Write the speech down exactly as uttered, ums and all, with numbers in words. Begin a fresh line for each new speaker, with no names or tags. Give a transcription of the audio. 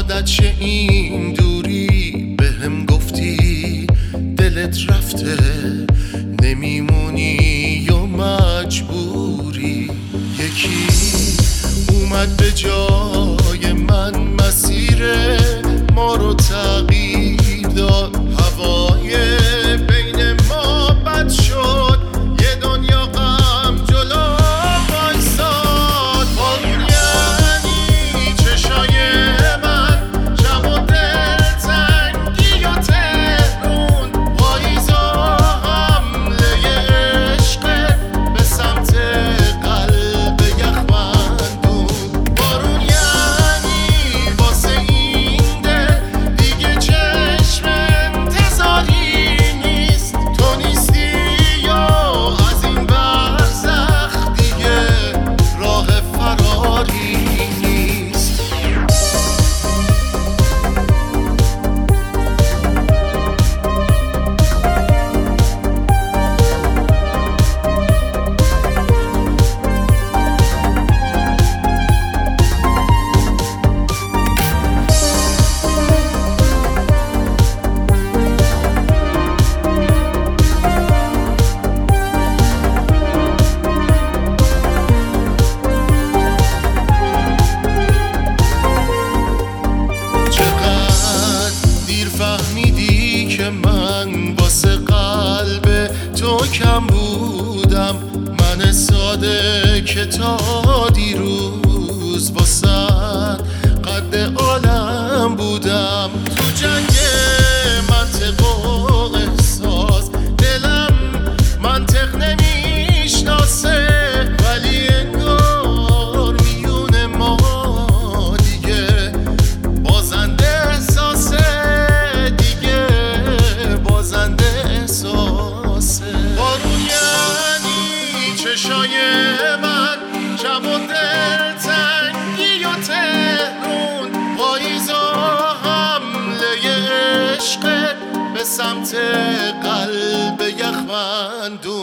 عادت شه این دوری بهم گفتی دلت رفته نمیمونی یا مجبوری. یکی اومد به جای من مسیر ما رو تغییر داد، هوای بین ما بد شد، یه دنیا غم جلو وایساد. بارون یعنی چشای من، شب و دلتنگی و تهرون، پاییزا حمله عشقه به سمت قلب یخبندون. بارون یعنی واسه این دل دیگه چشم انتظاری نیست، تو نیستی یا از این برزخ دیگه راه فراری نیست. چقدر دیر فهمیدی که من واسه قلب تو کم بودم، من ساده که تا دیروز واسه قد عالم بودم. تو جنگ منطق و احساس دلم منطق نمیشناسه، ولی انگار میون ما دیگه بازنده احساسه، دیگه بازنده احساسه. بارون یعنی چشای من، شب و دلتنگی و تهرون، پاییزا حمله عشقه به سمت قلب یخبندون.